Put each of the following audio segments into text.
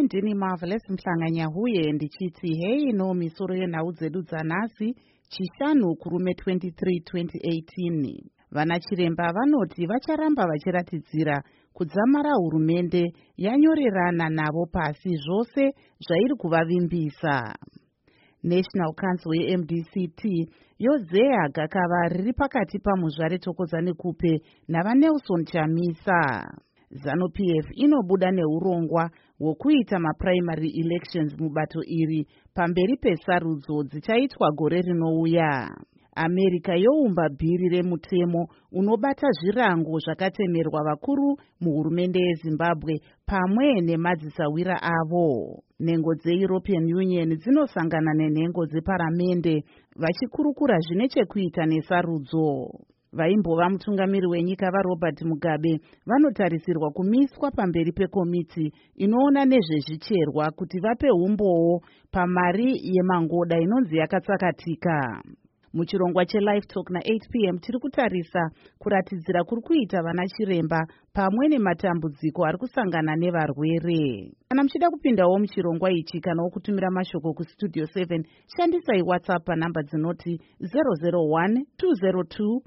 ndini Marvelous Mhlanganyahuye ndichiti hei no misoro yenhau dzedu dzanhasi chishanu kurume 23 2018. Vanachiremba vanoti vacharamba vachiratidzira kudzamara hurumende yanyorerana navo pasi zvose zvairi kuvavimbisa. National Council yeMDCT yozeya gakava riri pakati pamuzvare Thokozani Kupe navaNelson Chamisa. ZANU-PF inobuda neurongwa hwokuita maprimary elections mubato iri pamberi pesarudzo dzichaitwa gore rinouya. America youmba bhiri remutemo unobata zvirango zvakatemerwa vakuru muhurumende yeZimbabwe pamwe nemadzisawira avo. Nhengo dzeEuropean Union dzinosangana nenhengo dzeparamende vachikurukura zvine chekuita nesarudzo. Vaimbova mutungamiri wenyika vaRobert Mugabe vanotarisirwa kumiswa pamberi pekomiti inoona nezvezvicherwa kuti vape umbowo pamari yemangoda inonzi yakatsakatika. Muchirongwa cheLive Talk na8 p.m. tiri kutarisa kuratidzira kuri kuita vanachiremba pamwe nematambudziko ari kusangana nevarwere. Kana muchida kupindawo muchirongwa ichi kana kutumira mashoko kustudio 7 shandisai WhatsApp panhamba dzinoti 001 202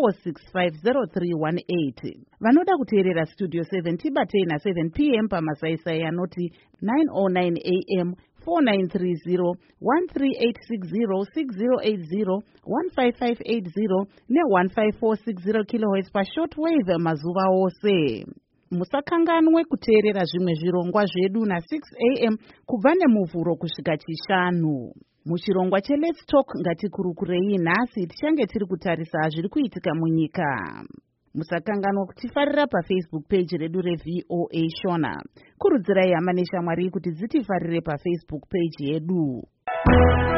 4650318. Vanoda kuteerera Studio 7 tibatei na7 p.m. pamasaisai anoti 909 am 4930 13860 6080 15580 ne15460 kHz pashortwave mazuva ose. Musakanganwe kuteerera zvimwe zvirongwa zvedu na6 am kubva nemuvhuro kusvika chishanu. Muchirongwa cheLet's Talk ngatikurukurei nhasi tichange tiri kutarisa zviri kuitika munyika. Musakanganwa kutifarira paFacebook page redu reVOA Shona. Kurudzirai hama neshamwari kuti dzitifarire paFacebook page yedu.